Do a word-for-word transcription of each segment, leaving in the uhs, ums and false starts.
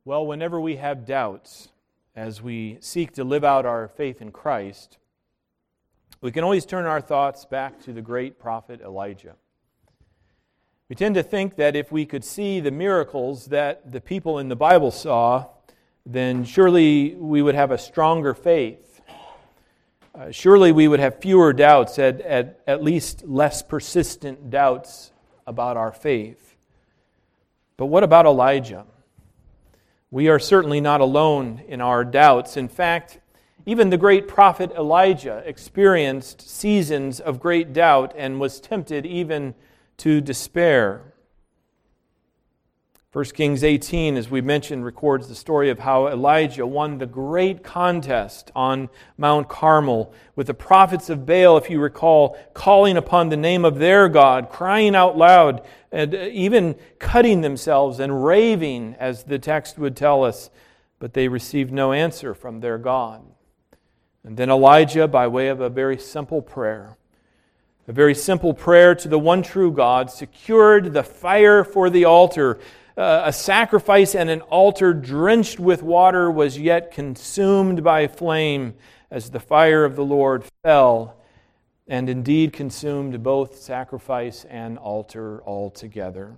Well, whenever we have doubts as we seek to live out our faith in Christ, we can always turn our thoughts back to the great prophet Elijah. We tend to think that if we could see the miracles that the people in the Bible saw, then surely we would have a stronger faith. Uh, surely we would have fewer doubts, at, at, at least less persistent doubts about our faith. But what about Elijah? We are certainly not alone in our doubts. In fact, even the great prophet Elijah experienced seasons of great doubt and was tempted even to despair. First Kings eighteen, as we mentioned, records the story of how Elijah won the great contest on Mount Carmel with the prophets of Baal, if you recall, calling upon the name of their God, crying out loud, and even cutting themselves and raving, as the text would tell us, but they received no answer from their God. And then Elijah, by way of a very simple prayer, a very simple prayer to the one true God, secured the fire for the altar. Uh, a sacrifice and an altar drenched with water was yet consumed by flame as the fire of the Lord fell and indeed consumed both sacrifice and altar altogether.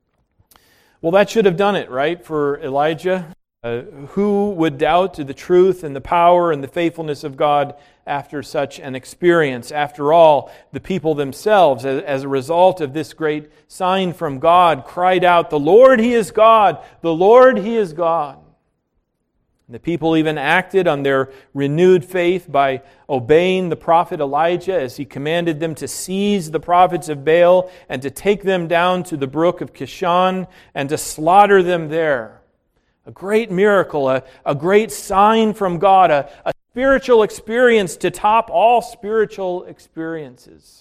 Well, that should have done it, right, for Elijah. Uh, who would doubt the truth and the power and the faithfulness of God after such an experience? After all, the people themselves, as, as a result of this great sign from God, cried out, "The Lord, He is God! The Lord, He is God!" And the people even acted on their renewed faith by obeying the prophet Elijah as he commanded them to seize the prophets of Baal and to take them down to the brook of Kishon and to slaughter them there. A great miracle, a, a great sign from God, a, a spiritual experience to top all spiritual experiences.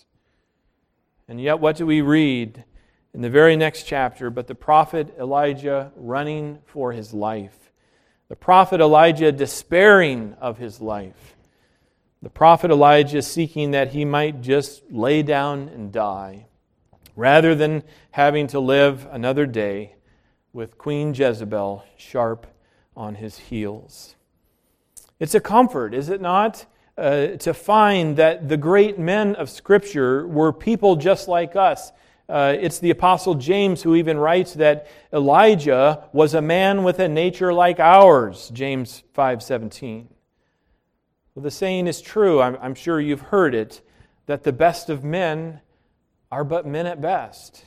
And yet what do we read in the very next chapter but the prophet Elijah running for his life? The prophet Elijah despairing of his life. The prophet Elijah seeking that he might just lay down and die rather than having to live another day with Queen Jezebel sharp on his heels. It's a comfort, is it not, uh, to find that the great men of Scripture were people just like us. Uh, it's the Apostle James who even writes that Elijah was a man with a nature like ours, James five seventeen. Well, the saying is true, I'm, I'm sure you've heard it, that the best of men are but men at best.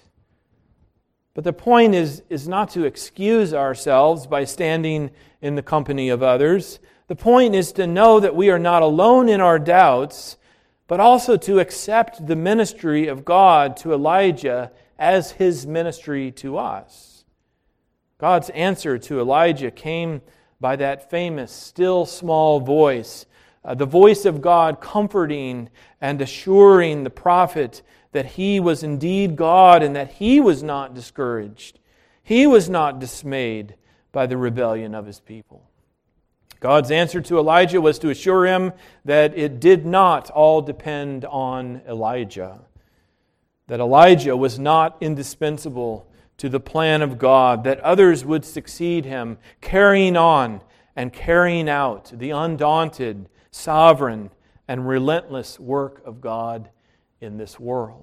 But the point is, is not to excuse ourselves by standing in the company of others. The point is to know that we are not alone in our doubts, but also to accept the ministry of God to Elijah as His ministry to us. God's answer to Elijah came by that famous still small voice, uh, the voice of God comforting and assuring the prophet that he was indeed God and that he was not discouraged. He was not dismayed by the rebellion of his people. God's answer to Elijah was to assure him that it did not all depend on Elijah. That Elijah was not indispensable to the plan of God, that others would succeed him, carrying on and carrying out the undaunted, sovereign, and relentless work of God in this world.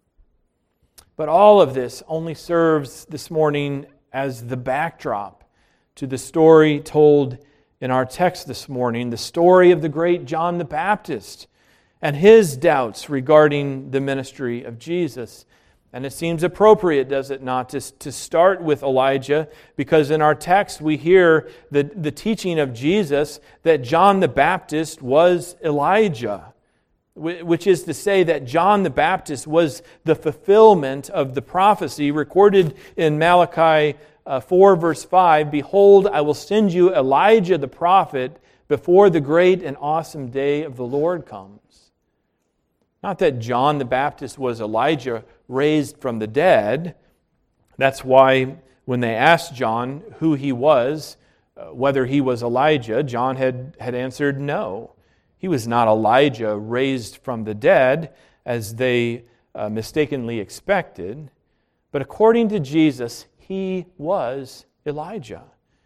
But all of this only serves this morning as the backdrop to the story told in our text this morning, the story of the great John the Baptist and his doubts regarding the ministry of Jesus. And it seems appropriate, does it not, to, to start with Elijah, because in our text we hear the, the teaching of Jesus that John the Baptist was Elijah, which is to say that John the Baptist was the fulfillment of the prophecy recorded in Malachi uh, four verse five, "Behold, I will send you Elijah the prophet before the great and awesome day of the Lord comes." Not that John the Baptist was Elijah raised from the dead. That's why when they asked John who he was, uh, whether he was Elijah, John had, had answered no. He was not Elijah raised from the dead, as they uh, mistakenly expected. But according to Jesus, he was Elijah.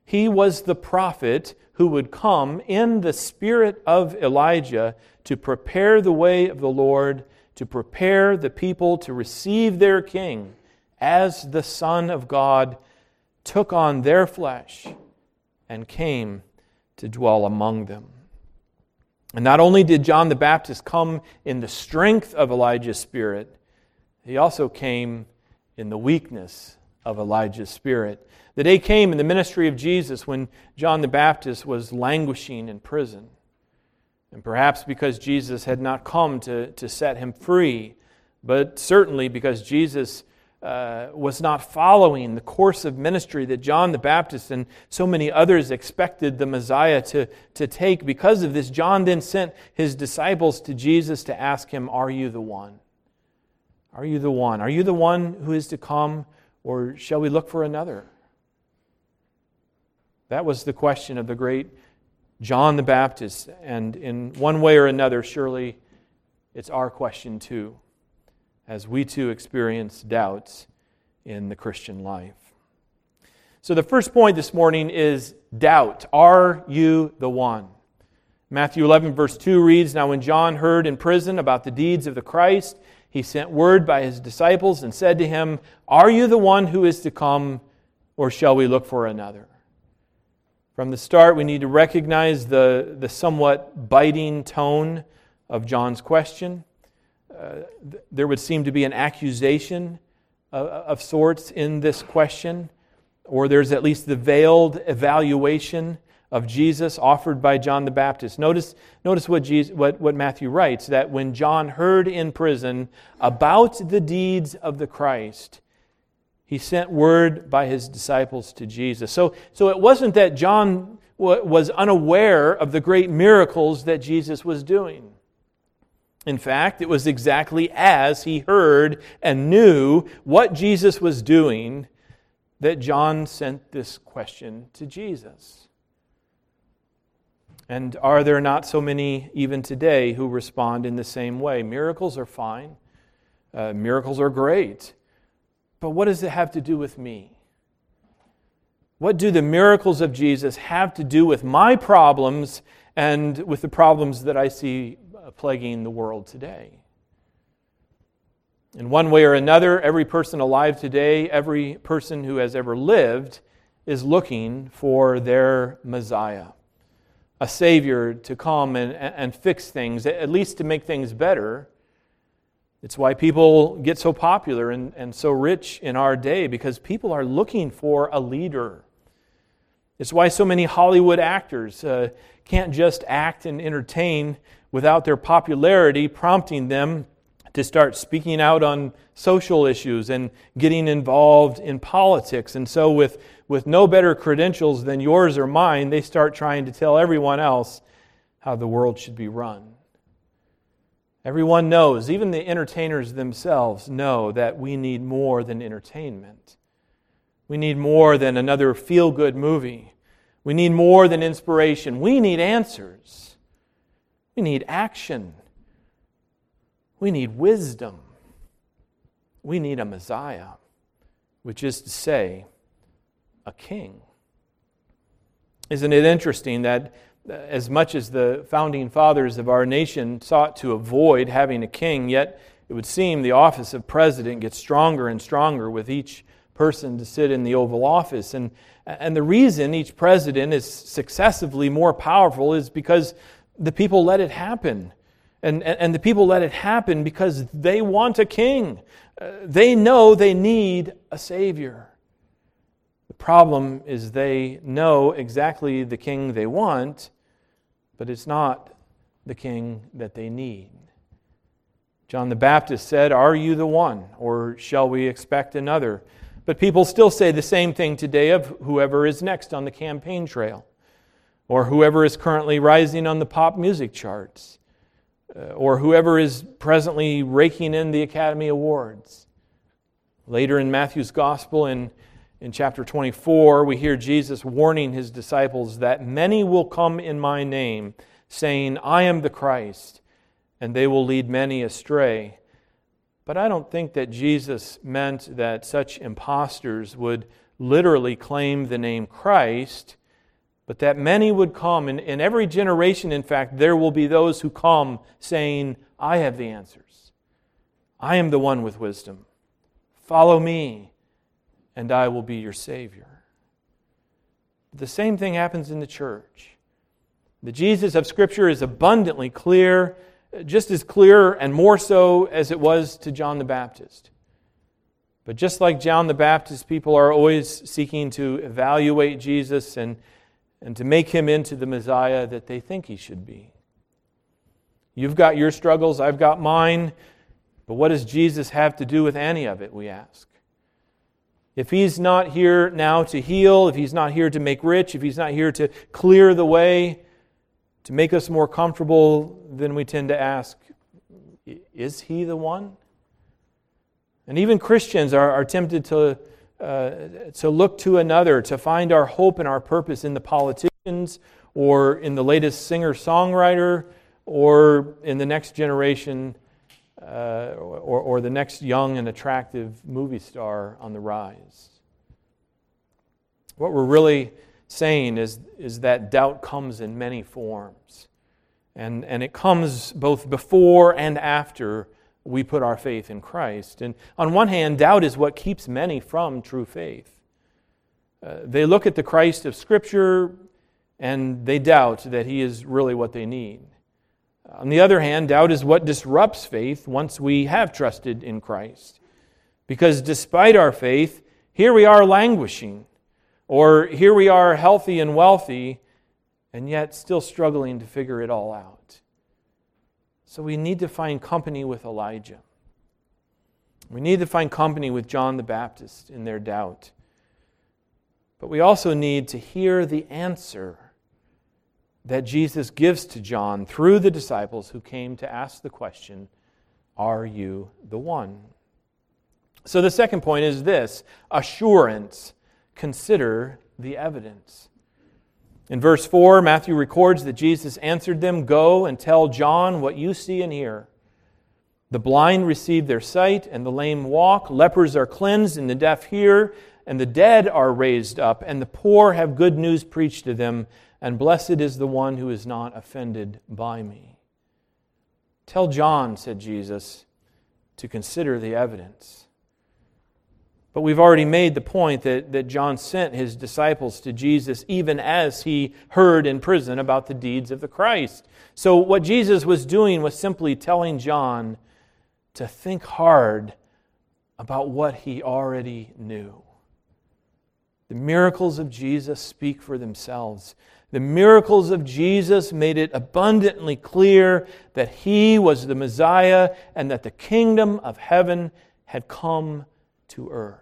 He was the prophet who would come in the spirit of Elijah to prepare the way of the Lord, to prepare the people to receive their king as the Son of God took on their flesh and came to dwell among them. And not only did John the Baptist come in the strength of Elijah's spirit, he also came in the weakness of Elijah's spirit. The day came in the ministry of Jesus when John the Baptist was languishing in prison. And perhaps because Jesus had not come to, to set him free, but certainly because Jesus uh, was not following the course of ministry that John the Baptist and so many others expected the Messiah to, to take. Because of this, John then sent his disciples to Jesus to ask him, "Are you the one? Are you the one? Are you the one who is to come, or shall we look for another?" That was the question of the great John the Baptist, and in one way or another, surely it's our question too, as we too experience doubts in the Christian life. So the first point this morning is doubt. Are you the one? Matthew eleven verse two reads, "Now when John heard in prison about the deeds of the Christ, he sent word by his disciples and said to him, 'Are you the one who is to come, or shall we look for another?'" From the start, we need to recognize the, the somewhat biting tone of John's question. Uh, th- there would seem to be an accusation of, of sorts in this question, or there's at least the veiled evaluation of Jesus offered by John the Baptist. Notice, notice what, Jesus, what, what Matthew writes, that when John heard in prison about the deeds of the Christ, he sent word by his disciples to Jesus. So, so it wasn't that John w- was unaware of the great miracles that Jesus was doing. In fact, it was exactly as he heard and knew what Jesus was doing that John sent this question to Jesus. And are there not so many even today who respond in the same way? Miracles are fine. Uh, miracles are great. But what does it have to do with me? What do the miracles of Jesus have to do with my problems and with the problems that I see plaguing the world today? In one way or another, every person alive today, every person who has ever lived, is looking for their Messiah, a Savior to come and, and fix things, at least to make things better. It's why people get so popular and, and so rich in our day, because people are looking for a leader. It's why so many Hollywood actors uh, can't just act and entertain without their popularity prompting them to start speaking out on social issues and getting involved in politics. And so with, with no better credentials than yours or mine, they start trying to tell everyone else how the world should be run. Everyone knows, even the entertainers themselves know, that we need more than entertainment. We need more than another feel-good movie. We need more than inspiration. We need answers. We need action. We need wisdom. We need a Messiah, which is to say, a king. Isn't it interesting that as much as the founding fathers of our nation sought to avoid having a king, yet it would seem the office of president gets stronger and stronger with each person to sit in the Oval Office. And, and the reason each president is successively more powerful is because the people let it happen. And, and, and the people let it happen because they want a king. Uh, they know they need a Savior. The problem is they know exactly the king they want, but it's not the king that they need. John the Baptist said, "Are you the one, or shall we expect another?" But people still say the same thing today of whoever is next on the campaign trail, or whoever is currently rising on the pop music charts, uh, or whoever is presently raking in the Academy Awards. Later in Matthew's Gospel, in In chapter twenty-four, we hear Jesus warning his disciples that many will come in my name, saying, "I am the Christ," and they will lead many astray. But I don't think that Jesus meant that such impostors would literally claim the name Christ, but that many would come. And in every generation, in fact, there will be those who come saying, I have the answers. I am the one with wisdom. Follow me, and I will be your Savior. The same thing happens in the church. The Jesus of Scripture is abundantly clear, just as clear and more so as it was to John the Baptist. But just like John the Baptist, people are always seeking to evaluate Jesus and, and to make Him into the Messiah that they think He should be. You've got your struggles, I've got mine, but what does Jesus have to do with any of it, we ask? If He's not here now to heal, if He's not here to make rich, if He's not here to clear the way, to make us more comfortable, then we tend to ask, is He the one? And even Christians are, are tempted to, uh, to look to another, to find our hope and our purpose in the politicians, or in the latest singer-songwriter, or in the next generation, uh, or, or the next young and attractive movie star on the rise. What we're really saying is, is that doubt comes in many forms. And, and it comes both before and after we put our faith in Christ. And on one hand, doubt is what keeps many from true faith. Uh, they look at the Christ of Scripture and they doubt that He is really what they need. On the other hand, doubt is what disrupts faith once we have trusted in Christ. Because despite our faith, here we are languishing, or here we are healthy and wealthy, and yet still struggling to figure it all out. So we need to find company with Elijah. We need to find company with John the Baptist in their doubt. But we also need to hear the answer that Jesus gives to John through the disciples who came to ask the question, are you the one? So the second point is this, assurance. Consider the evidence. In verse four, Matthew records that Jesus answered them, go and tell John what you see and hear. The blind receive their sight, and the lame walk. Lepers are cleansed, and the deaf hear, and the dead are raised up, and the poor have good news preached to them, and blessed is the one who is not offended by me. Tell John, said Jesus, to consider the evidence. But we've already made the point that, that John sent his disciples to Jesus even as he heard in prison about the deeds of the Christ. So what Jesus was doing was simply telling John to think hard about what he already knew. The miracles of Jesus speak for themselves. The miracles of Jesus made it abundantly clear that He was the Messiah and that the kingdom of heaven had come to earth.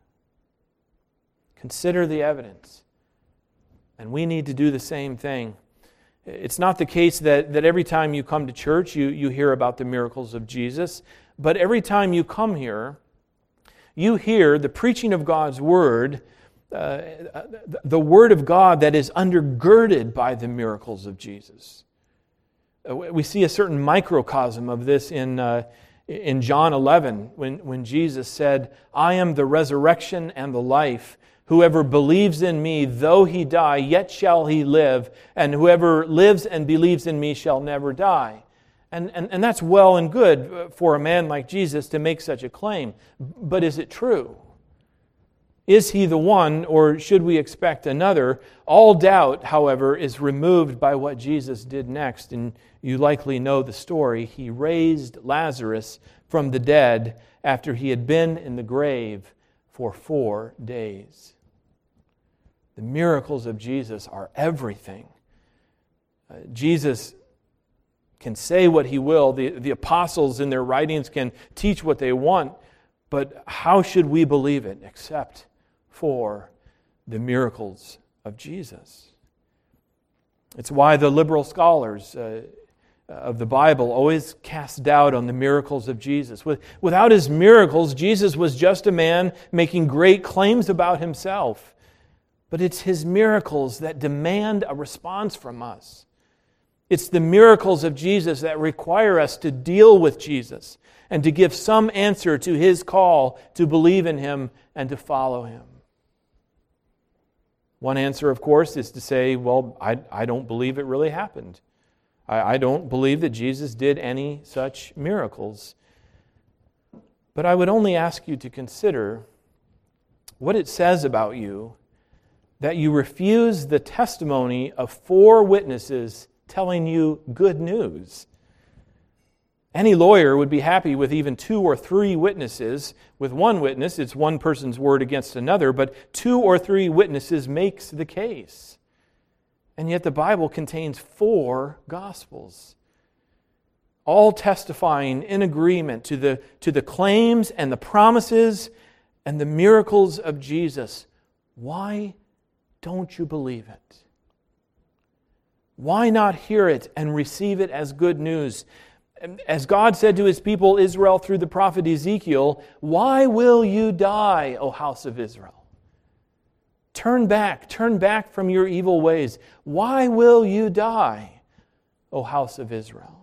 Consider the evidence. And we need to do the same thing. It's not the case that, that every time you come to church you, you hear about the miracles of Jesus, but every time you come here, you hear the preaching of God's Word, uh, the Word of God that is undergirded by the miracles of Jesus. We see a certain microcosm of this in uh, in John eleven when, when Jesus said, I am the resurrection and the life. Whoever believes in me, though he die, yet shall he live. And whoever lives and believes in me shall never die. And, and, and that's well and good for a man like Jesus to make such a claim. But is it true? Is He the one, or should we expect another? All doubt, however, is removed by what Jesus did next. And you likely know the story. He raised Lazarus from the dead after he had been in the grave for four days. The miracles of Jesus are everything. Uh, Jesus can say what He will. The, the apostles in their writings can teach what they want. But how should we believe it except for the miracles of Jesus? It's why the liberal scholars uh, of the Bible always cast doubt on the miracles of Jesus. Without His miracles, Jesus was just a man making great claims about Himself. But it's His miracles that demand a response from us. It's the miracles of Jesus that require us to deal with Jesus and to give some answer to His call to believe in Him and to follow Him. One answer, of course, is to say, well, I, I don't believe it really happened. I, I don't believe that Jesus did any such miracles. But I would only ask you to consider what it says about you that you refuse the testimony of four witnesses telling you good news. Any lawyer would be happy with even two or three witnesses. With one witness, it's one person's word against another, but two or three witnesses makes the case. And yet the Bible contains four Gospels, all testifying in agreement to the, to the claims and the promises and the miracles of Jesus. Why don't you believe it? Why not hear it and receive it as good news? As God said to His people Israel through the prophet Ezekiel, why will you die, O house of Israel? Turn back, turn back from your evil ways. Why will you die, O house of Israel?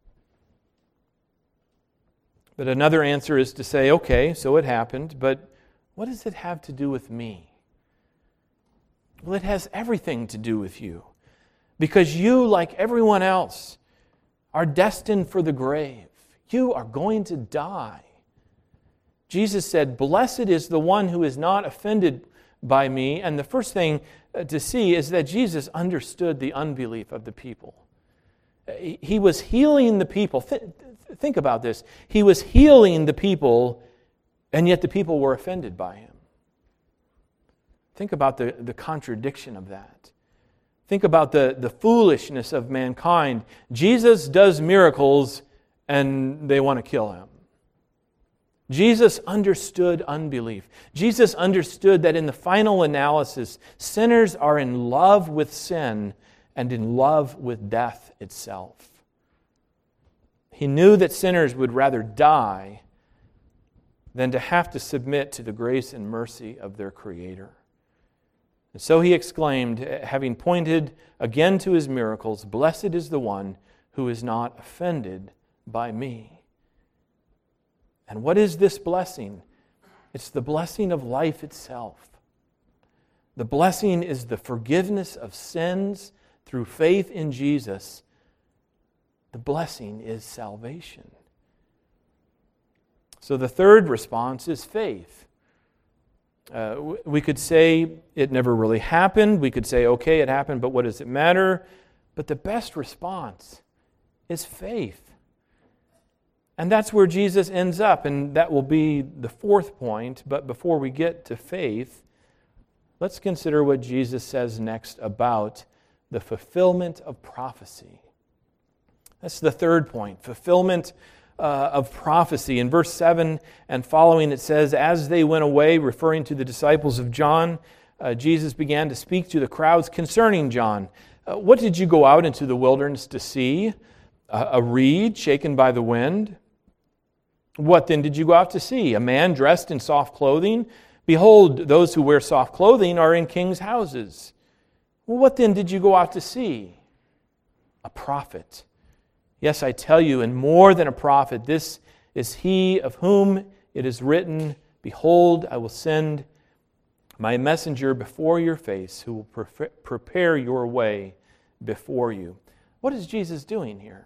But another answer is to say, okay, so it happened, but what does it have to do with me? Well, it has everything to do with you. Because you, like everyone else, are destined for the grave. You are going to die. Jesus said, "Blessed is the one who is not offended by me." And the first thing to see is that Jesus understood the unbelief of the people. He was healing the people. Think about this. He was healing the people, and yet the people were offended by Him. Think about the, the contradiction of that. Think about the, the foolishness of mankind. Jesus does miracles and they want to kill Him. Jesus understood unbelief. Jesus understood that in the final analysis, sinners are in love with sin and in love with death itself. He knew that sinners would rather die than to have to submit to the grace and mercy of their Creator. And so He exclaimed, having pointed again to His miracles, "Blessed is the one who is not offended by me." And what is this blessing? It's the blessing of life itself. The blessing is the forgiveness of sins through faith in Jesus. The blessing is salvation. So the third response is faith. Uh, we could say it never really happened. We could say, okay, it happened, but what does it matter? But the best response is faith. And that's where Jesus ends up, and that will be the fourth point. But before we get to faith, let's consider what Jesus says next about the fulfillment of prophecy. That's the third point, fulfillment Uh, of prophecy. In verse seven and following, it says, "As they went away," referring to the disciples of John, uh, Jesus began to speak to the crowds concerning John. Uh, what did you go out into the wilderness to see? Uh, a reed shaken by the wind? What then did you go out to see? A man dressed in soft clothing? Behold, those who wear soft clothing are in kings' houses. Well, what then did you go out to see? A prophet. Yes, I tell you, and more than a prophet, this is he of whom it is written, "Behold, I will send my messenger before your face, who will pre- prepare your way before you." What is Jesus doing here?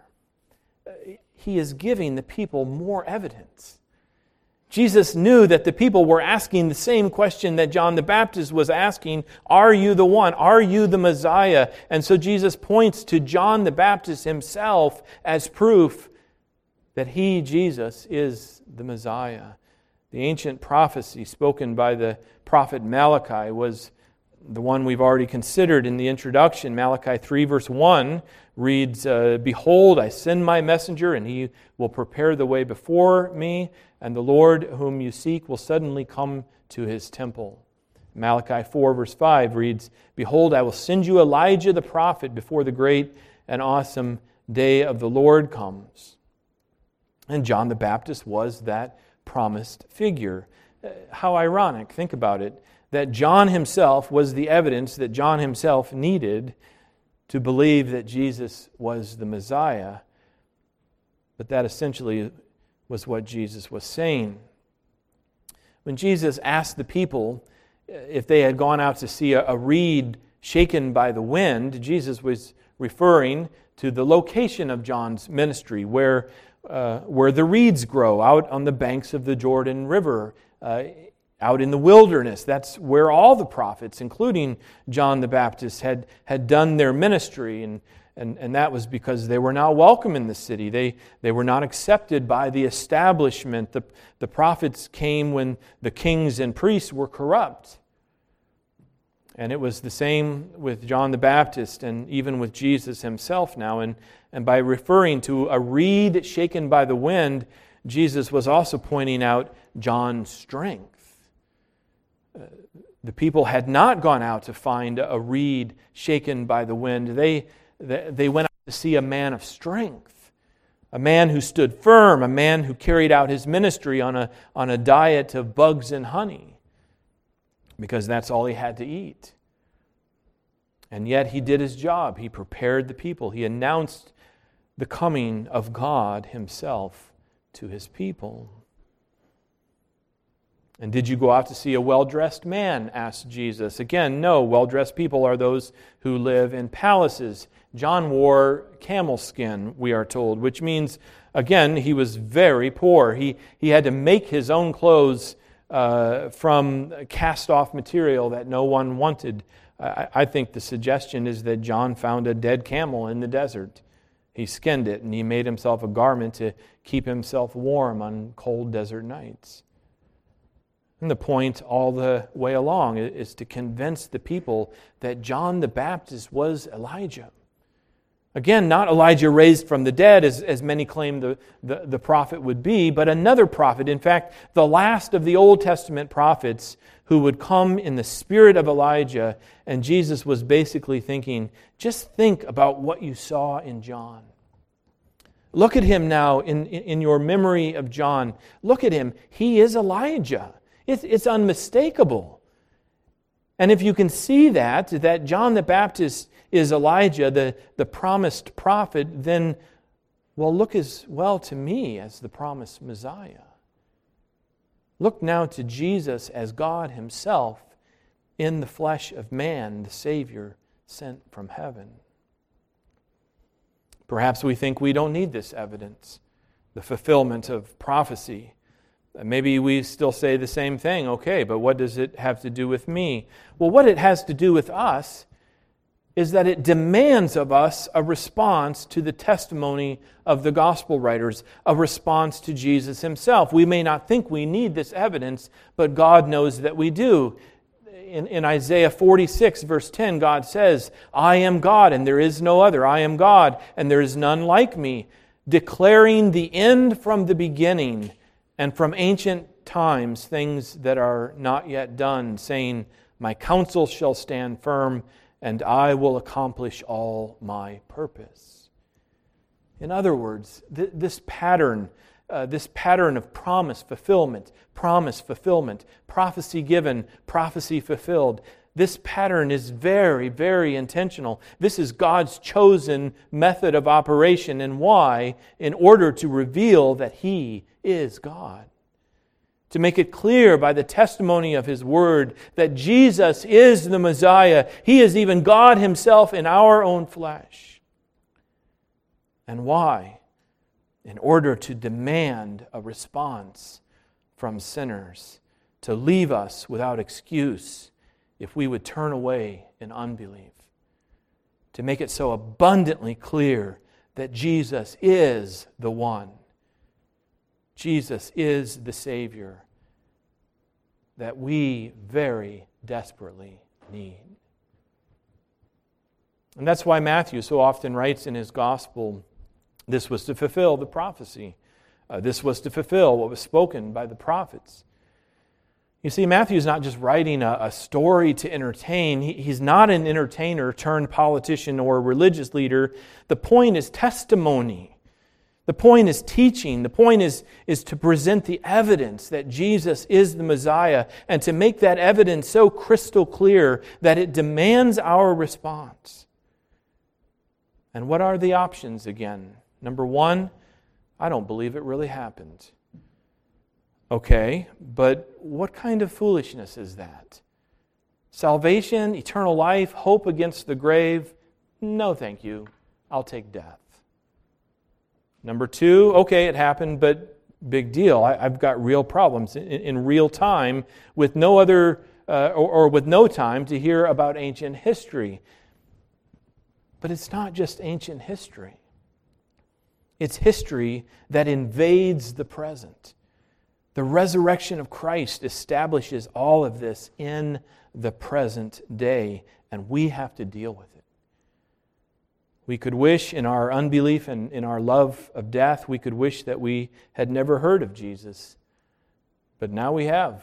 He is giving the people more evidence. Jesus knew that the people were asking the same question that John the Baptist was asking, "Are you the one? Are you the Messiah?" And so Jesus points to John the Baptist himself as proof that he, Jesus, is the Messiah. The ancient prophecy spoken by the prophet Malachi was the one we've already considered in the introduction. Malachi three verse one reads, uh, "Behold, I send my messenger, and he will prepare the way before me, and the Lord whom you seek will suddenly come to His temple." Malachi four verse five reads, "Behold, I will send you Elijah the prophet before the great and awesome day of the Lord comes." And John the Baptist was that promised figure. Uh, how ironic, think about it, that John himself was the evidence that John himself needed to believe that Jesus was the Messiah. But that essentially was what Jesus was saying. When Jesus asked the people if they had gone out to see a, a reed shaken by the wind, Jesus was referring to the location of John's ministry, where uh, where the reeds grow, out on the banks of the Jordan River, uh, out in the wilderness. That's where all the prophets, including John the Baptist, had, had done their ministry, and, and, and that was because they were not welcome in the city. They, they were not accepted by the establishment. The, the prophets came when the kings and priests were corrupt. And it was the same with John the Baptist and even with Jesus himself now. And, and by referring to a reed shaken by the wind, Jesus was also pointing out John's strength. Uh, the people had not gone out to find a reed shaken by the wind. They, they, they went out to see a man of strength, a man who stood firm, a man who carried out his ministry on a, on a diet of bugs and honey, because that's all he had to eat. And yet he did his job. He prepared the people. He announced the coming of God himself to his people. And did you go out to see a well-dressed man? Asked Jesus. Again, no. Well-dressed people are those who live in palaces. John wore camel skin, we are told, which means, again, he was very poor. He, he had to make his own clothes Uh, from cast-off material that no one wanted. I, I think the suggestion is that John found a dead camel in the desert. He skinned it and he made himself a garment to keep himself warm on cold desert nights. And the point all the way along is to convince the people that John the Baptist was Elijah. Again, not Elijah raised from the dead, as, as many claim the, the, the prophet would be, but another prophet. In fact, the last of the Old Testament prophets who would come in the spirit of Elijah. And Jesus was basically thinking, just think about what you saw in John. Look at him now in, in your memory of John. Look at him. He is Elijah. It's, it's unmistakable. And if you can see that, that John the Baptist is Elijah, the, the promised prophet, then, well, look as well to me as the promised Messiah. Look now to Jesus as God himself in the flesh of man, the Savior sent from heaven. Perhaps we think we don't need this evidence, the fulfillment of prophecy. Maybe we still say the same thing, okay, but what does it have to do with me? Well, what it has to do with us is that it demands of us a response to the testimony of the gospel writers, a response to Jesus himself. We may not think we need this evidence, but God knows that we do. In, in Isaiah forty-six, verse ten, God says, I am God and there is no other. I am God and there is none like me, declaring the end from the beginning and from ancient times things that are not yet done, saying, my counsel shall stand firm, and I will accomplish all my purpose. In other words, th- this pattern, uh, this pattern of promise fulfillment, promise fulfillment, prophecy given, prophecy fulfilled, this pattern is very, very intentional. This is God's chosen method of operation. And why? In order to reveal that He is God. To make it clear by the testimony of His Word that Jesus is the Messiah. He is even God Himself in our own flesh. And why? In order to demand a response from sinners, to leave us without excuse if we would turn away in unbelief. To make it so abundantly clear that Jesus is the one. Jesus is the Savior that we very desperately need. And that's why Matthew so often writes in his gospel, this was to fulfill the prophecy. Uh, this was to fulfill what was spoken by the prophets. You see, Matthew's not just writing a, a story to entertain. He, he's not an entertainer turned politician or religious leader. The point is testimony. The point is teaching. The point is, is to present the evidence that Jesus is the Messiah and to make that evidence so crystal clear that it demands our response. And what are the options again? Number one, I don't believe it really happened. Okay, but what kind of foolishness is that? Salvation, eternal life, hope against the grave, no thank you. I'll take death. Number two, okay, it happened, but big deal. I, I've got real problems in, in real time with no other, uh, or, or with no time to hear about ancient history. But it's not just ancient history. It's history that invades the present. The resurrection of Christ establishes all of this in the present day, and we have to deal with it. We could wish in our unbelief and in our love of death, we could wish that we had never heard of Jesus. But now we have.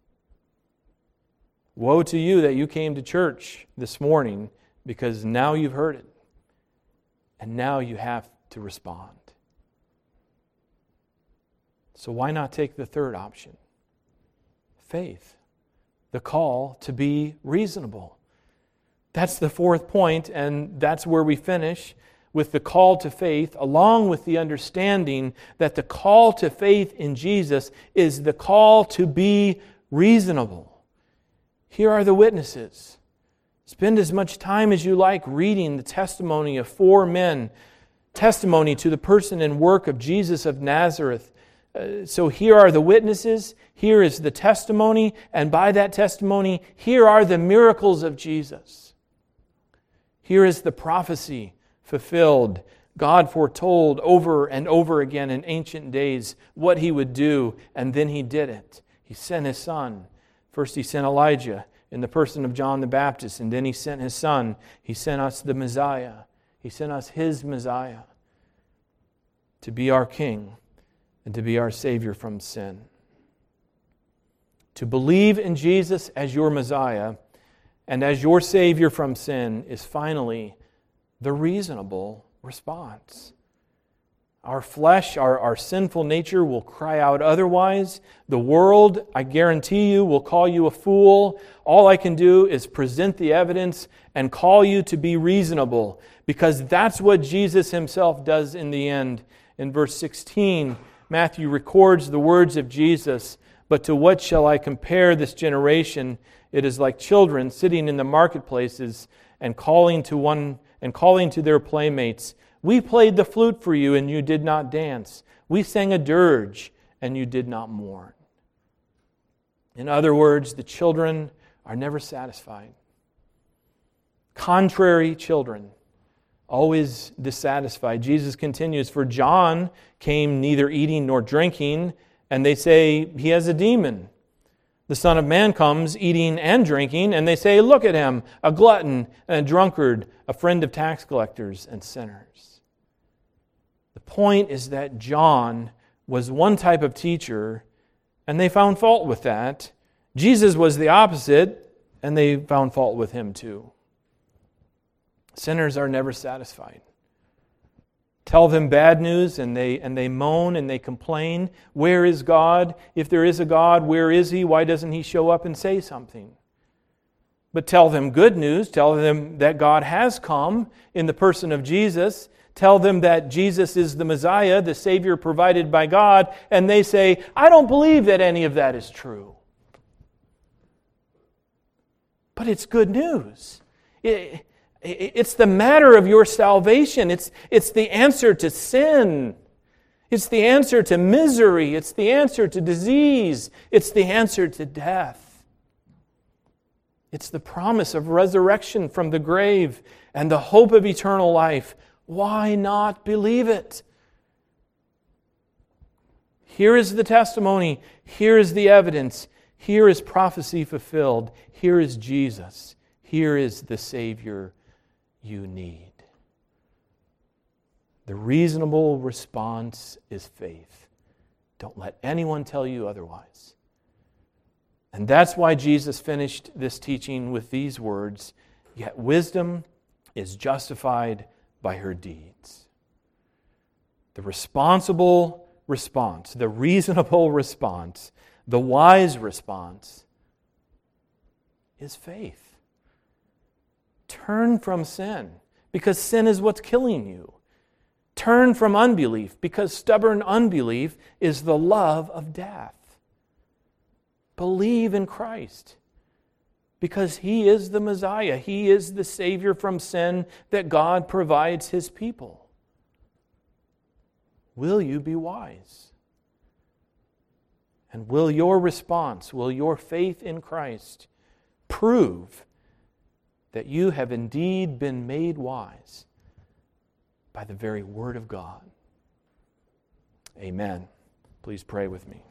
Woe to you that you came to church this morning, because now you've heard it. And now you have to respond. So why not take the third option? Faith. The call to be reasonable. That's the fourth point, and that's where we finish with the call to faith, along with the understanding that the call to faith in Jesus is the call to be reasonable. Here are the witnesses. Spend as much time as you like reading the testimony of four men, testimony to the person and work of Jesus of Nazareth. Uh, so here are the witnesses, here is the testimony, and by that testimony, here are the miracles of Jesus. Here is the prophecy fulfilled. God foretold over and over again in ancient days what He would do, and then He did it. He sent His Son. First He sent Elijah in the person of John the Baptist, and then He sent His Son. He sent us the Messiah. He sent us His Messiah to be our King and to be our Savior from sin. To believe in Jesus as your Messiah and as your Savior from sin is finally the reasonable response. Our flesh, our, our sinful nature will cry out otherwise. The world, I guarantee you, will call you a fool. All I can do is present the evidence and call you to be reasonable, because that's what Jesus Himself does in the end. In verse sixteen, Matthew records the words of Jesus, "But to what shall I compare this generation? It is like children sitting in the marketplaces and calling to one and calling to their playmates. We played the flute for you, and you did not dance. We sang a dirge, and you did not mourn." In other words, the children are never satisfied. Contrary children, always dissatisfied. Jesus continues, "For John came neither eating nor drinking, and they say he has a demon. The Son of Man comes eating and drinking, and they say, look at him, a glutton and a drunkard, a friend of tax collectors and sinners." The point is that John was one type of teacher, and they found fault with that. Jesus was the opposite, and they found fault with Him too. Sinners are never satisfied. Tell them bad news, and they and they moan and they complain. Where is God? If there is a God, where is He? Why doesn't He show up and say something? But tell them good news. Tell them that God has come in the person of Jesus. Tell them that Jesus is the Messiah, the Savior provided by God, and they say, I don't believe that any of that is true. But it's good news. It, It's the matter of your salvation. It's, it's the answer to sin. It's the answer to misery. It's the answer to disease. It's the answer to death. It's the promise of resurrection from the grave and the hope of eternal life. Why not believe it? Here is the testimony. Here is the evidence. Here is prophecy fulfilled. Here is Jesus. Here is the Savior you need. The reasonable response is faith. Don't let anyone tell you otherwise. And that's why Jesus finished this teaching with these words, "Yet wisdom is justified by her deeds." The responsible response, the reasonable response, the wise response is faith. Turn from sin, because sin is what's killing you. Turn from unbelief, because stubborn unbelief is the love of death. Believe in Christ. because He is the Messiah. He is the Savior from sin that God provides His people. Will you be wise? And will your response, will your faith in Christ prove that you have indeed been made wise by the very Word of God? Amen. Please pray with me.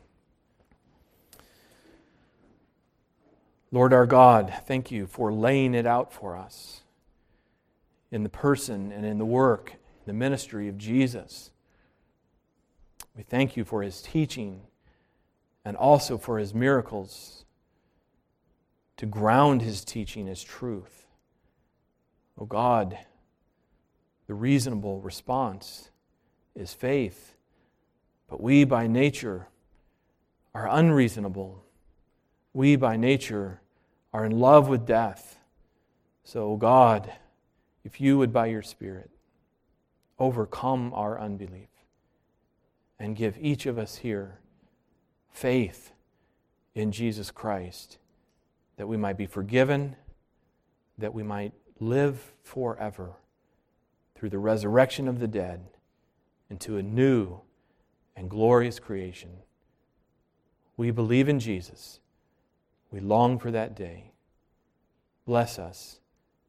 Lord our God, thank you for laying it out for us in the person and in the work, the ministry of Jesus. We thank you for His teaching and also for His miracles to ground His teaching as truth. Oh God, the reasonable response is faith, but we by nature are unreasonable. We by nature are in love with death. So, oh God, if you would by your Spirit overcome our unbelief and give each of us here faith in Jesus Christ, that we might be forgiven, that we might live forever through the resurrection of the dead into a new and glorious creation. We believe in Jesus. We long for that day. Bless us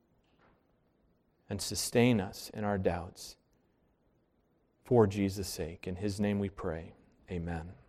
and sustain us in our doubts for Jesus' sake. In His name we pray. Amen.